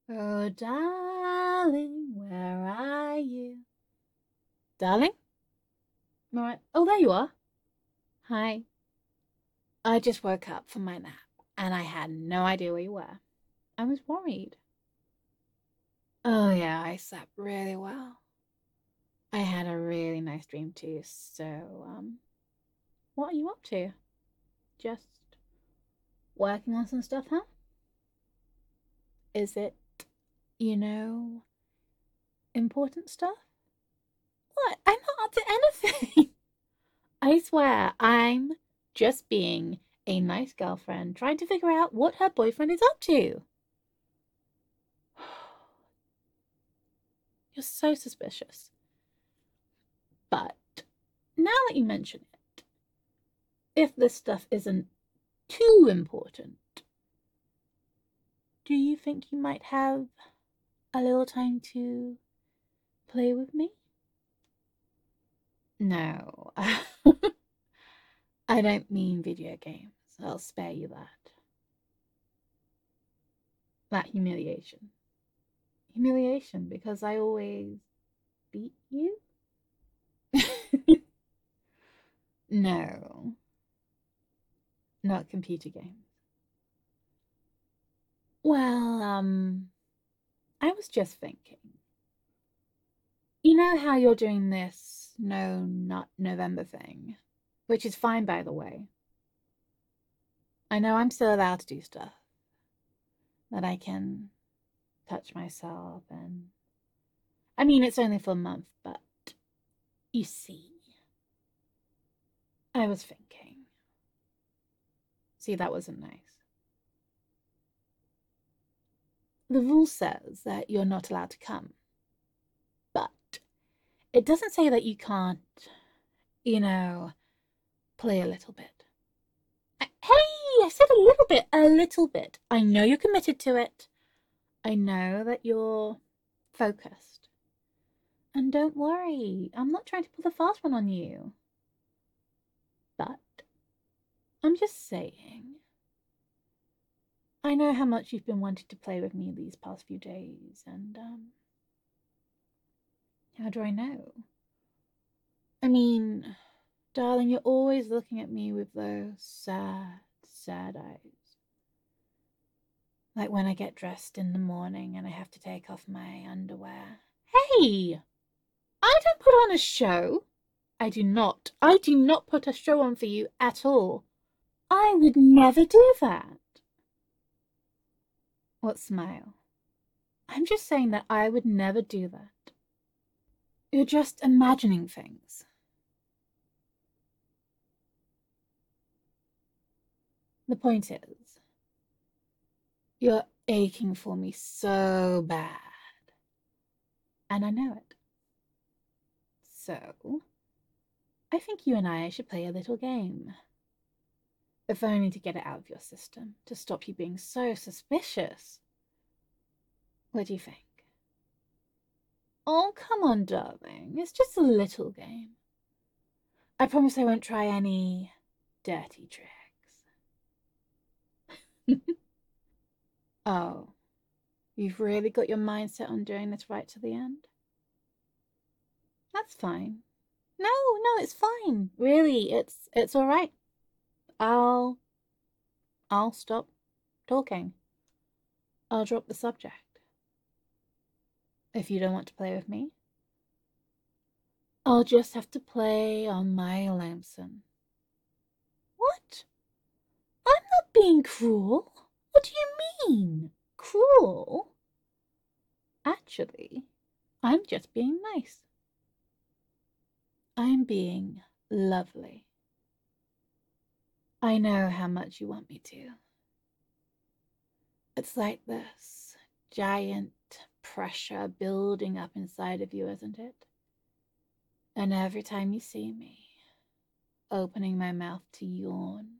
Oh, darling, where are you? Darling? All right. Oh, there you are. Hi. I just woke up from my nap and I had no idea where you were. I was worried. Oh, yeah, I slept really well. I had a really nice dream too. So, what are you up to? Just working on some stuff, huh? Is it, you know, important stuff? What? I'm not up to anything. I swear, I'm just being a nice girlfriend trying to figure out what her boyfriend is up to. You're so suspicious. But now that you mention it, if this stuff isn't too important, do you think you might have a little time to play with me? No, I don't mean video games. I'll spare you that. That humiliation. Humiliation because I always beat you? No, not computer games. Well, I was just thinking. You know how you're doing this No Nut November thing, which is fine, by the way. I know I'm still allowed to do stuff, that I can touch myself, and I mean, it's only for a month, but you see, I was thinking. See, that wasn't nice. The rule says that you're not allowed to come, but it doesn't say that you can't, you know, play a little bit. Hey, I said a little bit, a little bit. I know you're committed to it. I know that you're focused. And don't worry, I'm not trying to pull a fast one on you. But I'm just saying, I know how much you've been wanting to play with me these past few days, and, how do I know? I mean, darling, you're always looking at me with those sad, sad eyes. Like when I get dressed in the morning and I have to take off my underwear. Hey! I don't put on a show. I do not. I do not put a show on for you at all. I would never do that. What smile? I'm just saying that I would never do that. You're just imagining things. The point is, you're aching for me so bad. And I know it. So, I think you and I should play a little game. If only to get it out of your system, to stop you being so suspicious. What do you think? Oh, come on, darling. It's just a little game. I promise I won't try any dirty tricks. Oh, you've really got your mindset on doing this right to the end? That's fine. No, no, it's fine. Really, it's all right. I'll I'll stop talking. I'll drop the subject. If you don't want to play with me, I'll just have to play on my lonesome. What? I'm not being cruel. What do you mean? Cruel? Actually, I'm just being nice. I'm being lovely. I know how much you want me to. It's like this giant pressure building up inside of you, isn't it? And every time you see me, opening my mouth to yawn,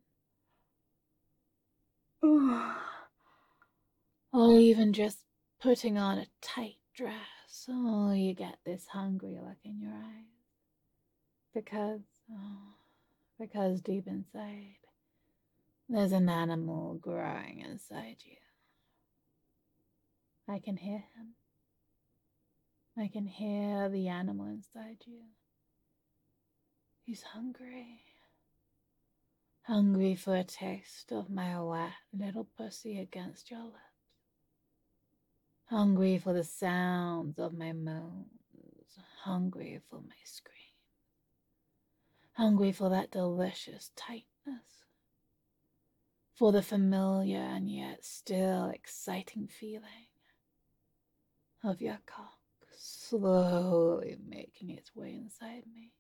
or even just putting on a tight dress, oh, you get this hungry look in your eyes. Because, oh, because deep inside, there's an animal growing inside you. I can hear him. I can hear the animal inside you. He's hungry. Hungry for a taste of my wet little pussy against your lips. Hungry for the sounds of my moans. Hungry for my screams. Hungry for that delicious tightness. For the familiar and yet still exciting feeling of your cock slowly making its way inside me.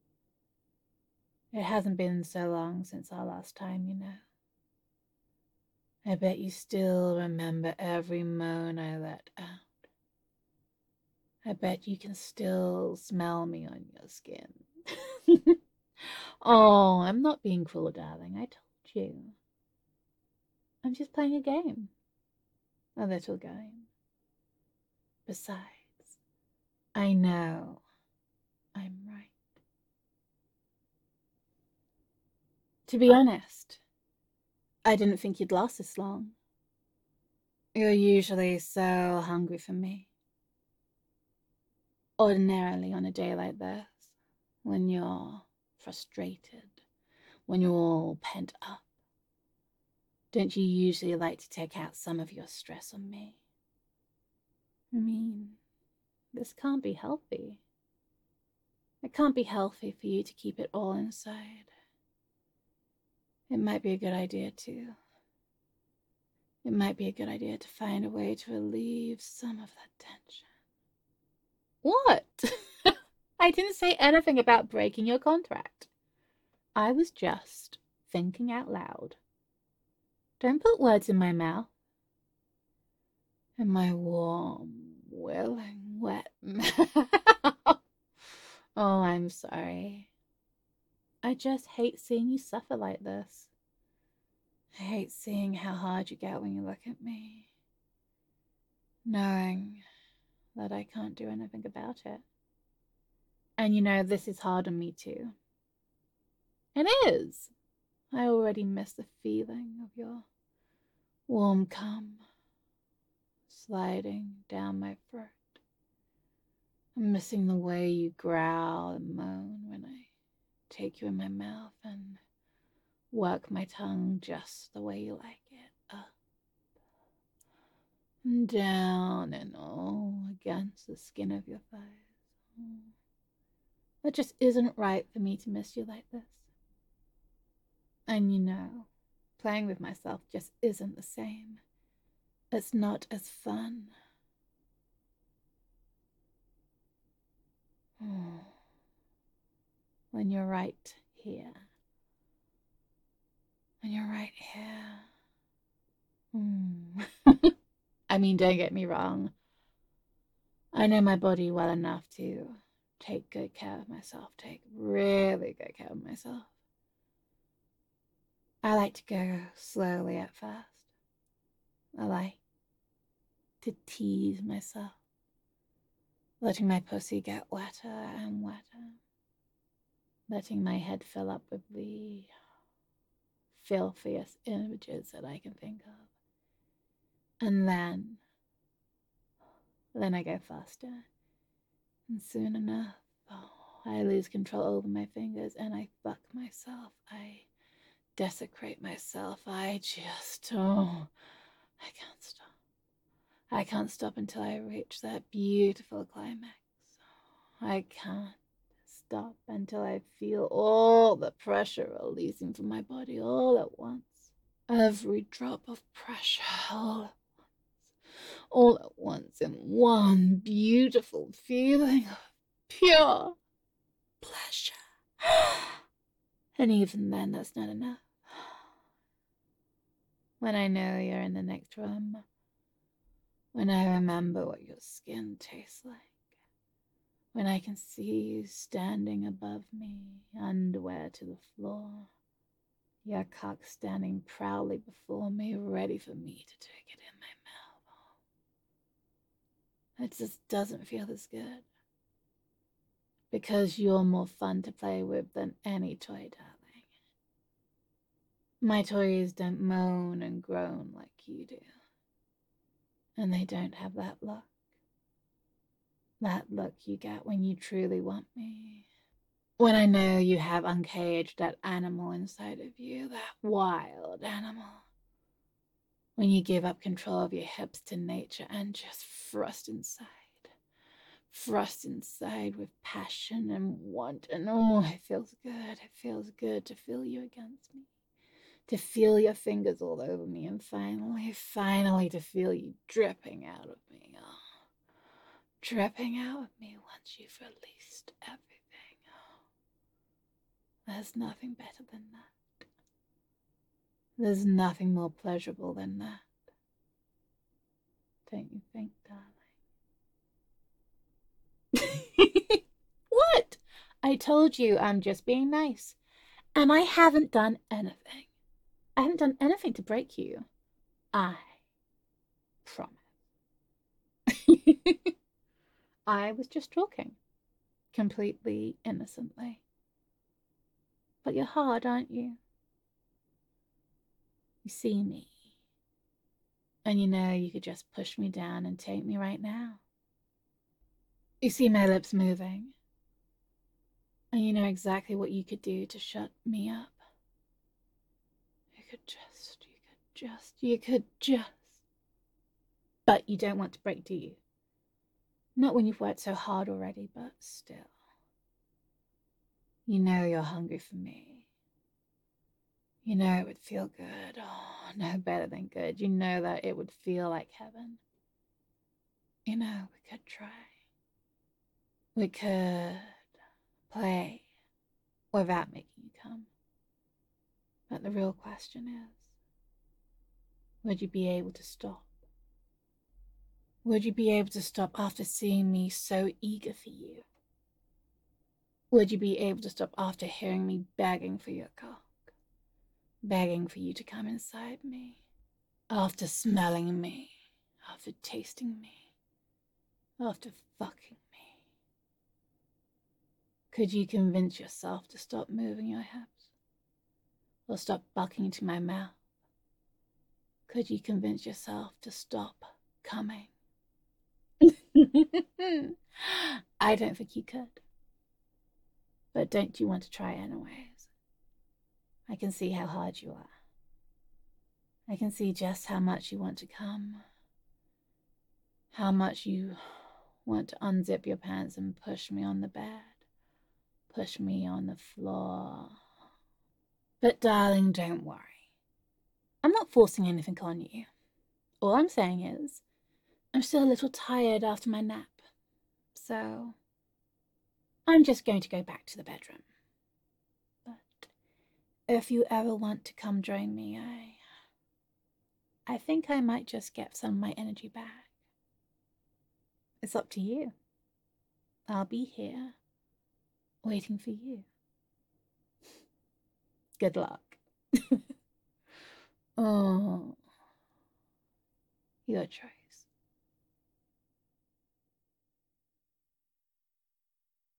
It hasn't been so long since our last time, you know. I bet you still remember every moan I let out. I bet you can still smell me on your skin. Oh, I'm not being cruel, darling. I told you. I'm just playing a game. A little game. Besides, I know I'm right. To be honest, I didn't think you'd last this long. You're usually so hungry for me. Ordinarily on a day like this, when you're frustrated, when you're all pent up, don't you usually like to take out some of your stress on me? I mean, this can't be healthy. It can't be healthy for you to keep it all inside. It might be a good idea to. It might be a good idea to find a way to relieve some of that tension. What? I didn't say anything about breaking your contract. I was just thinking out loud. Don't put words in my mouth. In my warm, willing, wet mouth. Oh, I'm sorry. I just hate seeing you suffer like this. I hate seeing how hard you get when you look at me, knowing that I can't do anything about it. And you know, this is hard on me too. It is. I already miss the feeling of your warm cum sliding down my throat. I'm missing the way you growl and moan when I take you in my mouth and work my tongue just the way you like it, up and down and all against the skin of your thighs. That just isn't right for me to miss you like this. And you know, playing with myself just isn't the same. It's not as fun. When you're right here. When you're right here. I mean, don't get me wrong. I know my body well enough to take good care of myself, take really good care of myself. I like to go slowly at first. I like to tease myself, letting my pussy get wetter and wetter, letting my head fill up with the filthiest images that I can think of. And then I go faster. And soon enough, I lose control over my fingers and I fuck myself. I desecrate myself. I can't stop. I can't stop until I reach that beautiful climax. I can't stop until I feel all the pressure releasing from my body all at once. Every drop of pressure all at once in one beautiful feeling of pure pleasure. And even then, that's not enough. When I know you're in the next room, when I remember what your skin tastes like, when I can see you standing above me, underwear to the floor, your cock standing proudly before me, ready for me to take it in my mouth. It just doesn't feel as good. Because you're more fun to play with than any toy, darling. My toys don't moan and groan like you do. And they don't have that look. That look you get when you truly want me. When I know you have uncaged that animal inside of you, that wild animal. When you give up control of your hips to nature and just thrust inside with passion and want. And oh, it feels good. It feels good to feel you against me. To feel your fingers all over me, and finally to feel you dripping out of me. Oh, dripping out of me once you've released everything. Oh, there's nothing better than that. There's nothing more pleasurable than that. Don't you think, darling? What? I told you I'm just being nice. And I haven't done anything. I haven't done anything to break you. I promise. I was just talking. Completely innocently. But you're hard, aren't you? You see me. And you know you could just push me down and take me right now. You see my lips moving. And you know exactly what you could do to shut me up. You could just. But you don't want to break, do you? Not when you've worked so hard already, but still. You know you're hungry for me. You know it would feel good. Oh, no better than good. You know that it would feel like heaven. You know, we could try. We could play without making you come. But the real question is, would you be able to stop? Would you be able to stop after seeing me so eager for you? Would you be able to stop after hearing me begging for your cock? Begging for you to come inside me? After smelling me? After tasting me? After fucking me? Could you convince yourself to stop moving your hips? Or stop bucking to my mouth? Could you convince yourself to stop coming? I don't think you could. But don't you want to try anyways? I can see how hard you are. I can see just how much you want to come. How much you want to unzip your pants and push me on the bed. Push me on the floor. But darling, don't worry. I'm not forcing anything on you. All I'm saying is, I'm still a little tired after my nap. So, I'm just going to go back to the bedroom. But if you ever want to come join me, I think I might just get some of my energy back. It's up to you. I'll be here, waiting for you. Good luck. Oh, your choice.